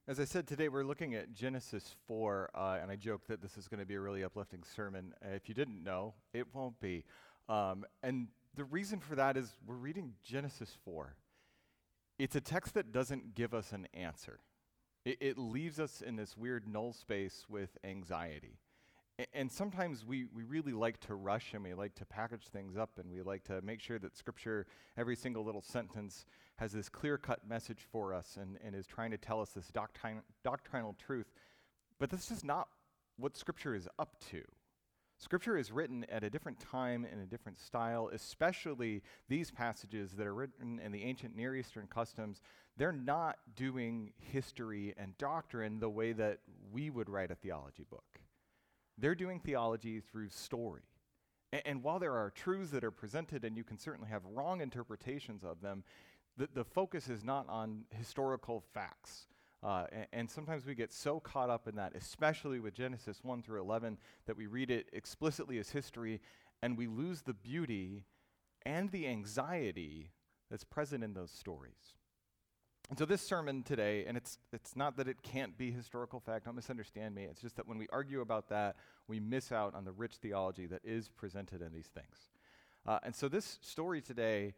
As I said, today we're looking at Genesis 4, and I joked that this is going to be a really uplifting sermon. If you didn't know, it won't be. And the reason for that is we're reading Genesis 4. It's a text that doesn't give us an answer. It leaves us in this weird null space with anxiety. And sometimes we really like to rush and we like to package things up and we like to make sure that Scripture, every single little sentence, has this clear-cut message for us and is trying to tell us this doctrinal truth. But this is not what Scripture is up to. Scripture is written at a different time in a different style, especially these passages that are written in the ancient Near Eastern customs. They're not doing history and doctrine the way that we would write a theology book. They're doing theology through story. And while there are truths that are presented, and you can certainly have wrong interpretations of them, the focus is not on historical facts. And sometimes we get so caught up in that, especially with Genesis 1 through 11, that we read it explicitly as history, and we lose the beauty and the anxiety that's present in those stories. And so this sermon today, and it's not that it can't be historical fact, don't misunderstand me, it's just that when we argue about that, we miss out on the rich theology that is presented in these things. And so this story today,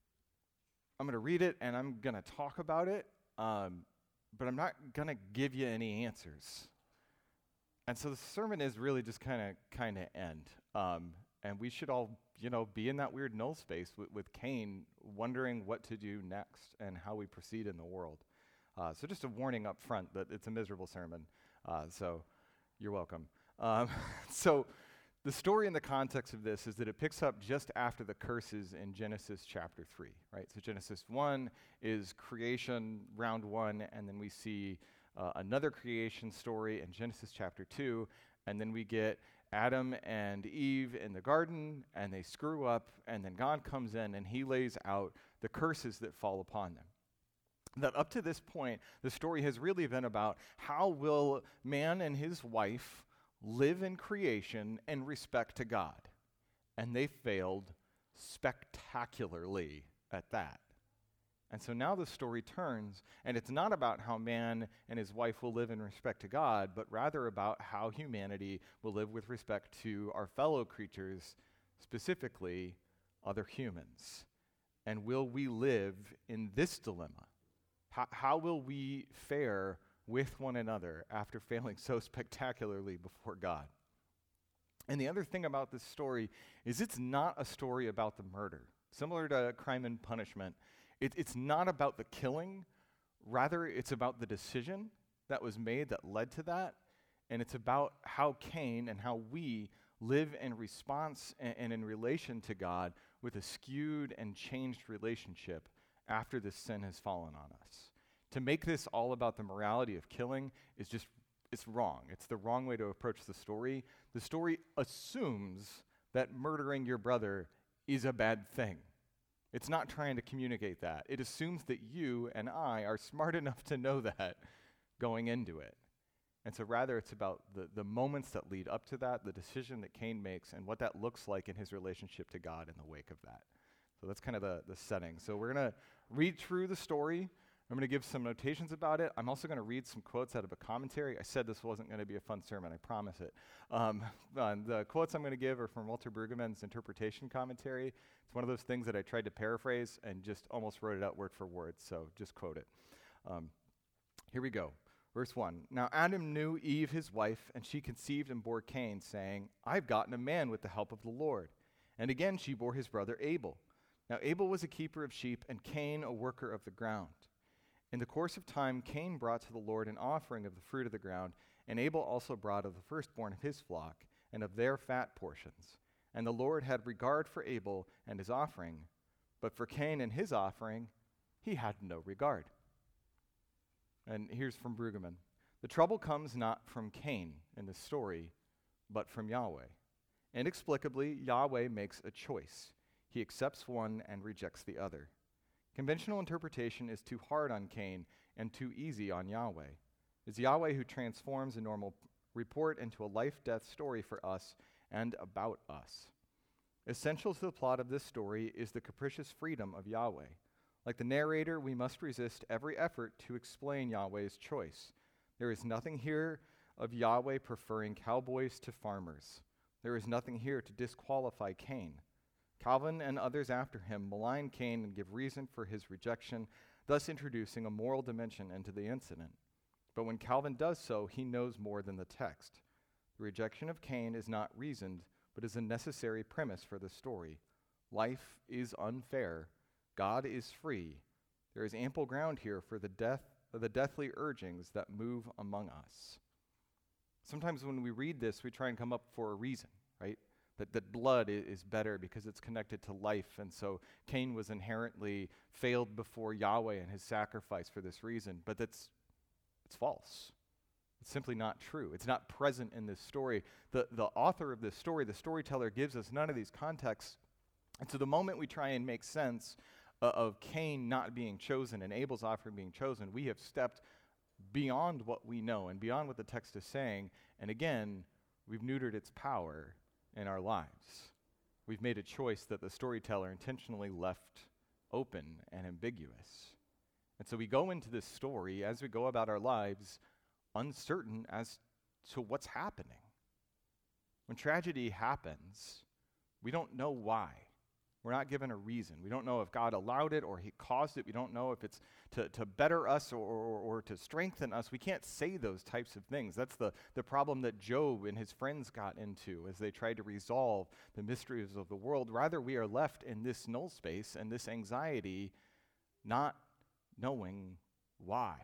I'm going to read it and I'm going to talk about it, but I'm not going to give you any answers. And so the sermon is really just kind of end. And we should all, be in that weird null space with Cain, wondering what to do next and how we proceed in the world. So just a warning up front that it's a miserable sermon. So you're welcome. So the story in the context of this is that it picks up just after the curses in Genesis chapter 3, right? So Genesis 1 is creation, round 1, and then we see another creation story in Genesis chapter 2, and then we get Adam and Eve in the garden, and they screw up, and then God comes in and he lays out the curses that fall upon them. That up to this point, the story has really been about how will man and his wife live in creation in respect to God. And they failed spectacularly at that. And so now the story turns, and it's not about how man and his wife will live in respect to God, but rather about how humanity will live with respect to our fellow creatures, specifically other humans. And will we live in this dilemma? How will we fare with one another after failing so spectacularly before God? And the other thing about this story is it's not a story about the murder. Similar to Crime and Punishment, it's not about the killing, rather it's about the decision that was made that led to that, and it's about how Cain and how we live in response and in relation to God with a skewed and changed relationship after this sin has fallen on us. To make this all about the morality of killing is it's wrong. It's the wrong way to approach the story. The story assumes that murdering your brother is a bad thing. It's not trying to communicate that. It assumes that you and I are smart enough to know that going into it. And so rather it's about the moments that lead up to that, the decision that Cain makes, and what that looks like in his relationship to God in the wake of that. So that's kind of the setting. So we're going to read through the story. I'm going to give some notations about it. I'm also going to read some quotes out of a commentary. I said this wasn't going to be a fun sermon, I promise it. The quotes I'm going to give are from Walter Brueggemann's interpretation commentary. It's one of those things that I tried to paraphrase and just almost wrote it out word for word, so just quote it. Here we go. Verse 1. Now Adam knew Eve his wife, and she conceived and bore Cain, saying, I've gotten a man with the help of the Lord. And again she bore his brother Abel. Now Abel was a keeper of sheep, and Cain a worker of the ground. In the course of time, Cain brought to the Lord an offering of the fruit of the ground, and Abel also brought of the firstborn of his flock, and of their fat portions. And the Lord had regard for Abel and his offering, but for Cain and his offering, he had no regard. And here's from Brueggemann. The trouble comes not from Cain in this story, but from Yahweh. Inexplicably, Yahweh makes a choice. He accepts one and rejects the other. Conventional interpretation is too hard on Cain and too easy on Yahweh. It's Yahweh who transforms a normal report into a life-death story for us and about us. Essential to the plot of this story is the capricious freedom of Yahweh. Like the narrator, we must resist every effort to explain Yahweh's choice. There is nothing here of Yahweh preferring cowboys to farmers. There is nothing here to disqualify Cain. Calvin and others after him malign Cain and give reason for his rejection, thus introducing a moral dimension into the incident. But when Calvin does so, he knows more than the text. The rejection of Cain is not reasoned, but is a necessary premise for the story. Life is unfair. God is free. There is ample ground here for the deathly urgings that move among us. Sometimes when we read this, we try and come up for a reason, right? That blood is better because it's connected to life, and so Cain was inherently failed before Yahweh and his sacrifice for this reason. But it's false. It's simply not true. It's not present in this story. The author of this story, the storyteller, gives us none of these contexts. And so the moment we try and make sense of Cain not being chosen and Abel's offering being chosen, we have stepped beyond what we know and beyond what the text is saying. And again, we've neutered its power in our lives. We've made a choice that the storyteller intentionally left open and ambiguous. And so we go into this story as we go about our lives uncertain as to what's happening. When tragedy happens, we don't know why. We're not given a reason. We don't know if God allowed it or he caused it. We don't know if it's to better us or to strengthen us. We can't say those types of things. That's the problem that Job and his friends got into as they tried to resolve the mysteries of the world. Rather, we are left in this null space and this anxiety, not knowing why,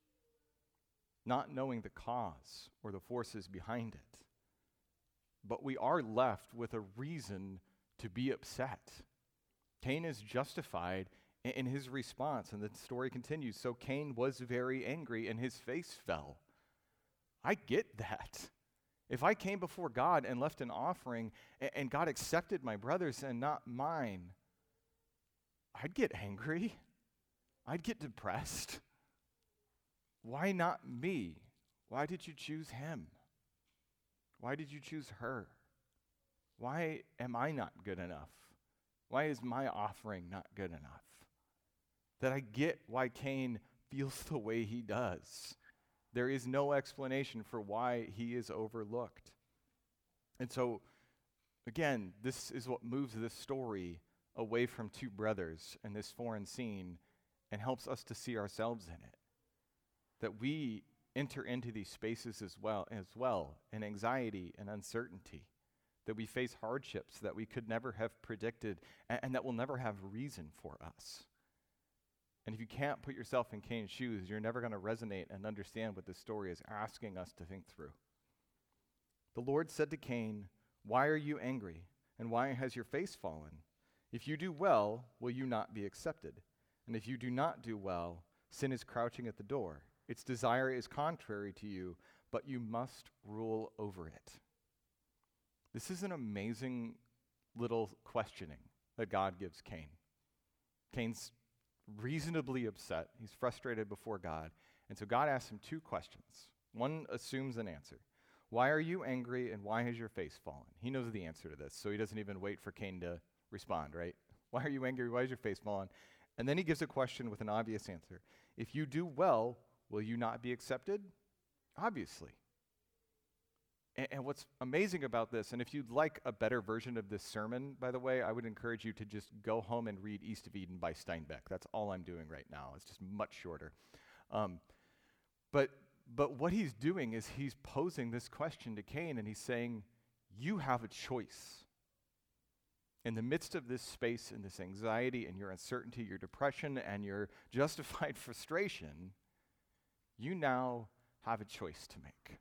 not knowing the cause or the forces behind it. But we are left with a reason to be upset. Cain is justified in his response, and the story continues. So Cain was very angry, and his face fell. I get that. If I came before God and left an offering, and God accepted my brother's and not mine, I'd get angry. I'd get depressed. Why not me? Why did you choose him? Why did you choose her? Why am I not good enough? Why is my offering not good enough? That I get why Cain feels the way he does. There is no explanation for why he is overlooked. And so, again, this is what moves this story away from two brothers in this foreign scene and helps us to see ourselves in it. That we enter into these spaces as well in anxiety and uncertainty. That we face hardships that we could never have predicted and that will never have reason for us. And if you can't put yourself in Cain's shoes, you're never going to resonate and understand what this story is asking us to think through. The Lord said to Cain, "Why are you angry? And why has your face fallen? If you do well, will you not be accepted? And if you do not do well, sin is crouching at the door. Its desire is contrary to you, but you must rule over it." This is an amazing little questioning that God gives Cain. Cain's reasonably upset. He's frustrated before God. And so God asks him two questions. One assumes an answer. Why are you angry and why has your face fallen? He knows the answer to this, so he doesn't even wait for Cain to respond, right? Why are you angry? Why is your face fallen? And then he gives a question with an obvious answer. If you do well, will you not be accepted? Obviously. And what's amazing about this, and if you'd like a better version of this sermon, by the way, I would encourage you to just go home and read East of Eden by Steinbeck. That's all I'm doing right now. It's just much shorter. But what he's doing is he's posing this question to Cain, and he's saying, you have a choice. In the midst of this space and this anxiety and your uncertainty, your depression, and your justified frustration, you now have a choice to make.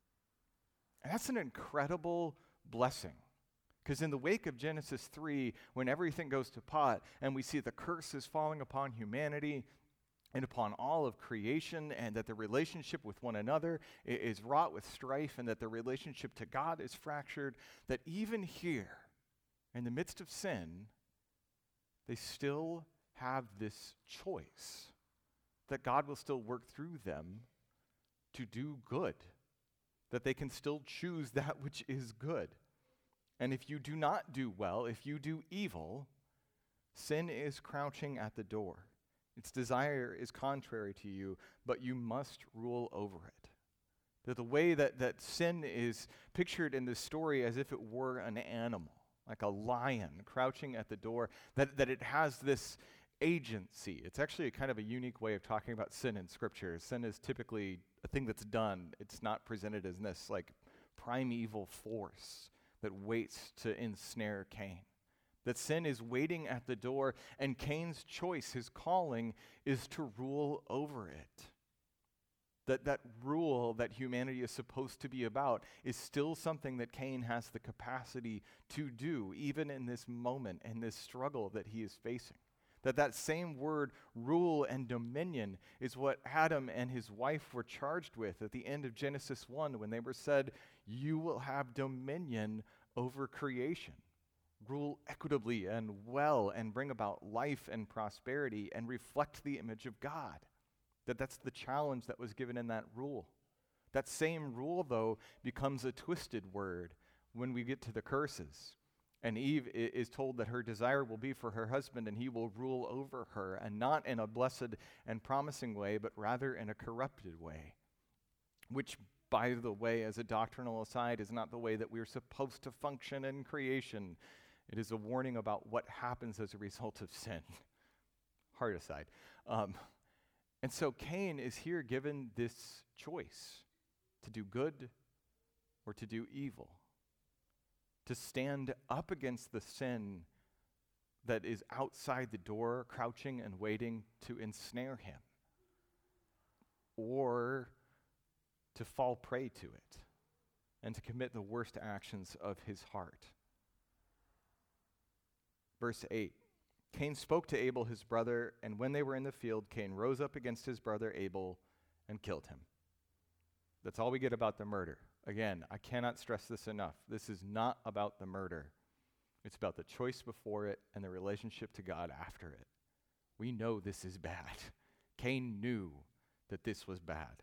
And that's an incredible blessing. Because in the wake of Genesis 3, when everything goes to pot and we see the curse is falling upon humanity and upon all of creation, and that the relationship with one another is wrought with strife, and that the relationship to God is fractured, that even here, in the midst of sin, they still have this choice that God will still work through them to do good, that they can still choose that which is good. And if you do not do well, if you do evil, sin is crouching at the door. Its desire is contrary to you, but you must rule over it. That the way that sin is pictured in this story as if it were an animal, like a lion crouching at the door, that it has this agency. It's actually a kind of a unique way of talking about sin in Scripture. Sin is typically a thing that's done. It's not presented as this like primeval force that waits to ensnare Cain. That sin is waiting at the door, and Cain's choice, his calling, is to rule over it. That rule that humanity is supposed to be about is still something that Cain has the capacity to do, even in this moment, in this struggle that he is facing. That same word, rule and dominion, is what Adam and his wife were charged with at the end of Genesis 1 when they were said, you will have dominion over creation. Rule equitably and well and bring about life and prosperity and reflect the image of God. That's the challenge that was given in that rule. That same rule, though, becomes a twisted word when we get to the curses. And Eve is told that her desire will be for her husband and he will rule over her, and not in a blessed and promising way, but rather in a corrupted way. Which, by the way, as a doctrinal aside, is not the way that we're supposed to function in creation. It is a warning about what happens as a result of sin. Hard aside. And so Cain is here given this choice to do good or to do evil, to stand up against the sin that is outside the door, crouching and waiting to ensnare him, or to fall prey to it and to commit the worst actions of his heart. Verse 8. Cain spoke to Abel his brother, and when they were in the field, Cain rose up against his brother Abel and killed him. That's all we get about the murder. Again, I cannot stress this enough. This is not about the murder. It's about the choice before it and the relationship to God after it. We know this is bad. Cain knew that this was bad.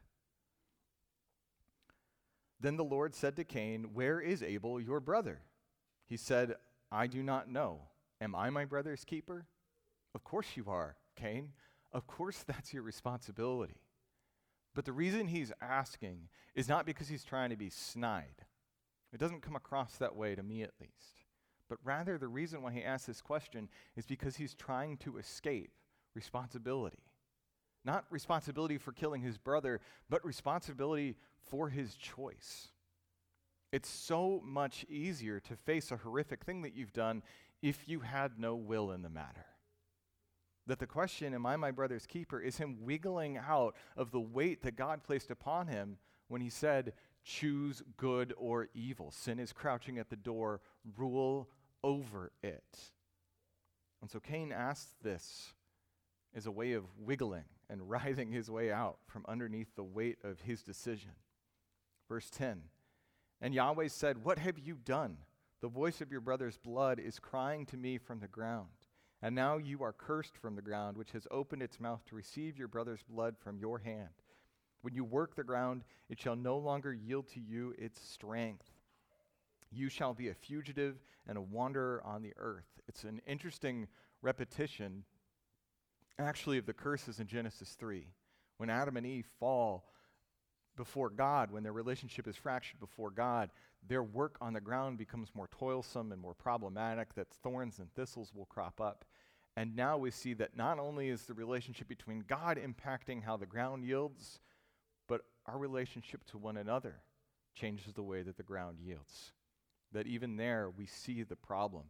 Then the Lord said to Cain, "Where is Abel, your brother?" He said, "I do not know. Am I my brother's keeper?" Of course you are, Cain. Of course that's your responsibility. But the reason he's asking is not because he's trying to be snide. It doesn't come across that way to me, at least. But rather, the reason why he asks this question is because he's trying to escape responsibility. Not responsibility for killing his brother, but responsibility for his choice. It's so much easier to face a horrific thing that you've done if you had no will in the matter. That the question, am I my brother's keeper, is him wiggling out of the weight that God placed upon him when he said, choose good or evil. Sin is crouching at the door, rule over it. And so Cain asks this as a way of wiggling and writhing his way out from underneath the weight of his decision. Verse 10, and Yahweh said, "What have you done? The voice of your brother's blood is crying to me from the ground. And now you are cursed from the ground, which has opened its mouth to receive your brother's blood from your hand. When you work the ground, it shall no longer yield to you its strength. You shall be a fugitive and a wanderer on the earth." It's an interesting repetition, actually, of the curses in Genesis 3. When Adam and Eve fall before God, when their relationship is fractured before God, their work on the ground becomes more toilsome and more problematic, that thorns and thistles will crop up. And now we see that not only is the relationship between God impacting how the ground yields, but our relationship to one another changes the way that the ground yields. That even there we see the problem.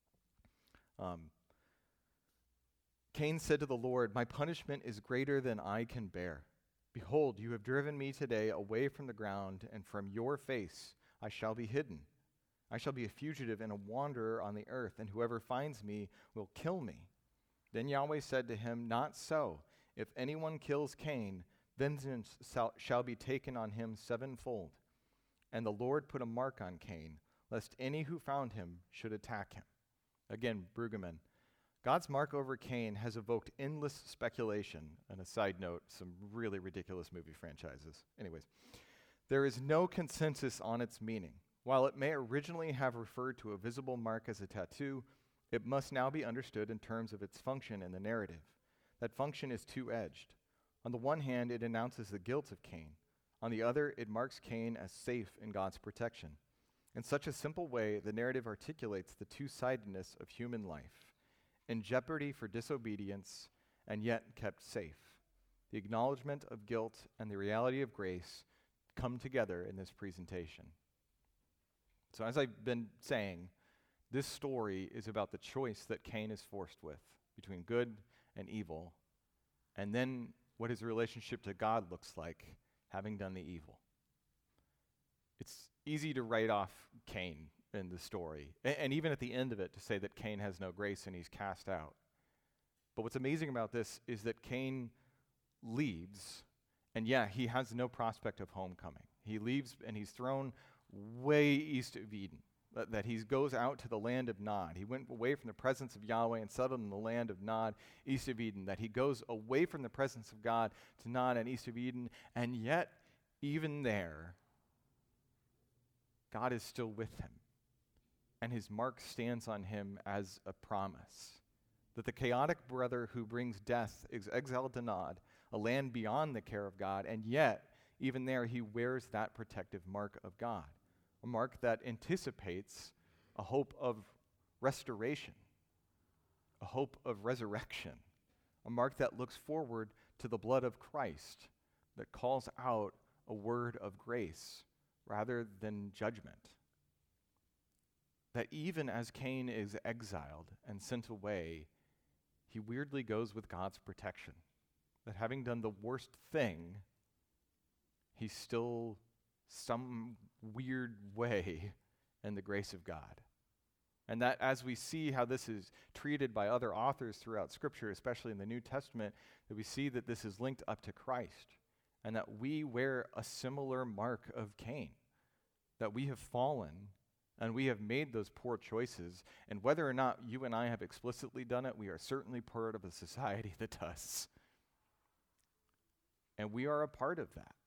Cain said to the Lord, "My punishment is greater than I can bear. Behold, you have driven me today away from the ground, and from your face I shall be hidden. I shall be a fugitive and a wanderer on the earth, and whoever finds me will kill me." Then Yahweh said to him, "Not so. If anyone kills Cain, vengeance shall be taken on him sevenfold." And the Lord put a mark on Cain, lest any who found him should attack him. Again, Brueggemann. God's mark over Cain has evoked endless speculation. And a side note, some really ridiculous movie franchises. Anyways, there is no consensus on its meaning. While it may originally have referred to a visible mark as a tattoo, it must now be understood in terms of its function in the narrative. That function is two-edged. On the one hand, it announces the guilt of Cain. On the other, it marks Cain as safe in God's protection. In such a simple way, the narrative articulates the two-sidedness of human life, in jeopardy for disobedience and yet kept safe. The acknowledgement of guilt and the reality of grace come together in this presentation. So as I've been saying, this story is about the choice that Cain is forced with between good and evil, and then what his relationship to God looks like having done the evil. It's easy to write off Cain in the story, and even at the end of it to say that Cain has no grace and he's cast out. But what's amazing about this is that Cain leaves, and he has no prospect of homecoming. He leaves and he's thrown way east of Eden, that he goes out to the land of Nod. He went away from the presence of Yahweh and settled in the land of Nod, east of Eden, that he goes away from the presence of God to Nod and east of Eden, and yet, even there, God is still with him, and his mark stands on him as a promise, that the chaotic brother who brings death is exiled to Nod, a land beyond the care of God, and yet, even there, he wears that protective mark of God, a mark that anticipates a hope of restoration, a hope of resurrection, a mark that looks forward to the blood of Christ, that calls out a word of grace rather than judgment. That even as Cain is exiled and sent away, he weirdly goes with God's protection. That having done the worst thing, he's still some weird way in the grace of God. And that as we see how this is treated by other authors throughout Scripture, especially in the New Testament, that we see that this is linked up to Christ, and that we wear a similar mark of Cain, that we have fallen and we have made those poor choices, and whether or not you and I have explicitly done it, we are certainly part of a society that does. And we are a part of that.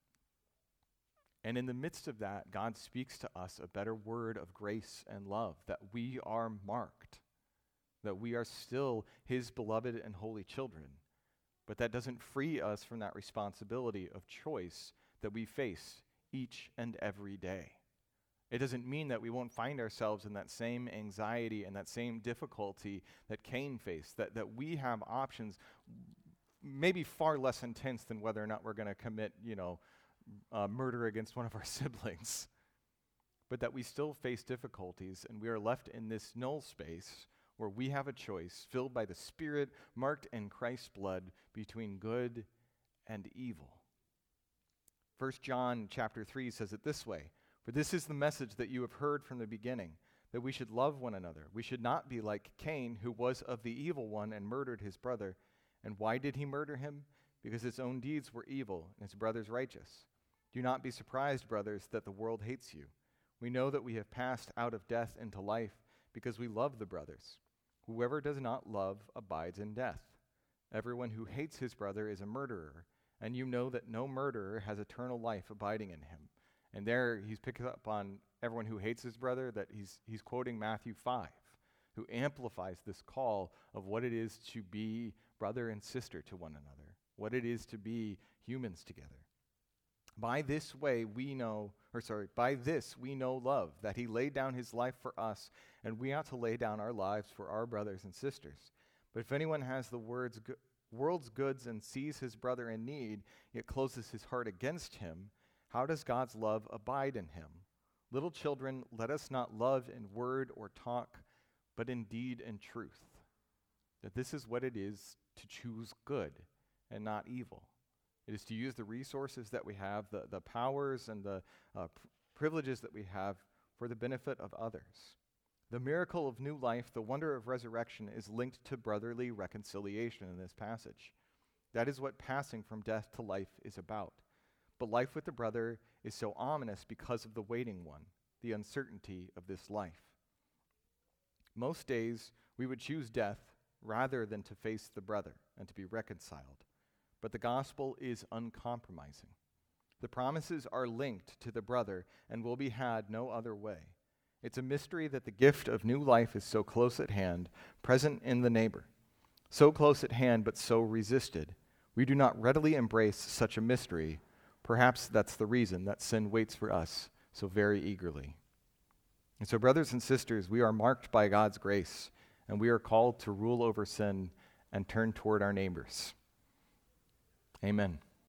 And in the midst of that, God speaks to us a better word of grace and love, that we are marked, that we are still his beloved and holy children. But that doesn't free us from that responsibility of choice that we face each and every day. It doesn't mean that we won't find ourselves in that same anxiety and that same difficulty that Cain faced, that we have options maybe far less intense than whether or not we're going to commit, murder against one of our siblings, but that we still face difficulties, and we are left in this null space where we have a choice filled by the Spirit, marked in Christ's blood, between good and evil. 1 John chapter 3 says it this way: "For this is the message that you have heard from the beginning, that we should love one another. We should not be like Cain, who was of the evil one and murdered his brother. And why did he murder him? Because his own deeds were evil and his brother's righteous. Do not be surprised, brothers, that the world hates you. We know that we have passed out of death into life because we love the brothers. Whoever does not love abides in death. Everyone who hates his brother is a murderer, and you know that no murderer has eternal life abiding in him." And there he's picking up on everyone who hates his brother, that he's quoting Matthew 5, who amplifies this call of what it is to be brother and sister to one another, what it is to be humans together. By this we know love, that he laid down his life for us, and we ought to lay down our lives for our brothers and sisters. But if anyone has the world's goods and sees his brother in need, yet closes his heart against him, how does God's love abide in him? Little children, let us not love in word or talk, but in deed and truth. That this is what it is to choose good and not evil. It is to use the resources that we have, the powers and the privileges that we have for the benefit of others. The miracle of new life, the wonder of resurrection, is linked to brotherly reconciliation in this passage. That is what passing from death to life is about. But life with the brother is so ominous because of the waiting one, the uncertainty of this life. Most days, we would choose death rather than to face the brother and to be reconciled. But the gospel is uncompromising. The promises are linked to the brother and will be had no other way. It's a mystery that the gift of new life is so close at hand, present in the neighbor. So close at hand, but so resisted. We do not readily embrace such a mystery, Perhaps that's the reason that sin waits for us so very eagerly. And so, brothers and sisters, we are marked by God's grace, and we are called to rule over sin and turn toward our neighbors. Amen.